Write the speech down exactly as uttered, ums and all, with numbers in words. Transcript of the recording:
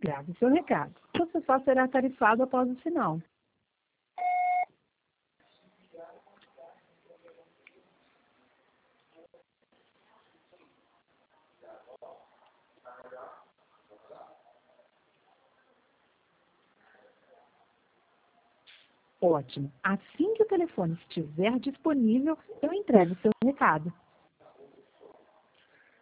Grave seu recado. Você só será tarifado após o sinal. Ótimo. Assim que o telefone estiver disponível, eu entrego o seu recado.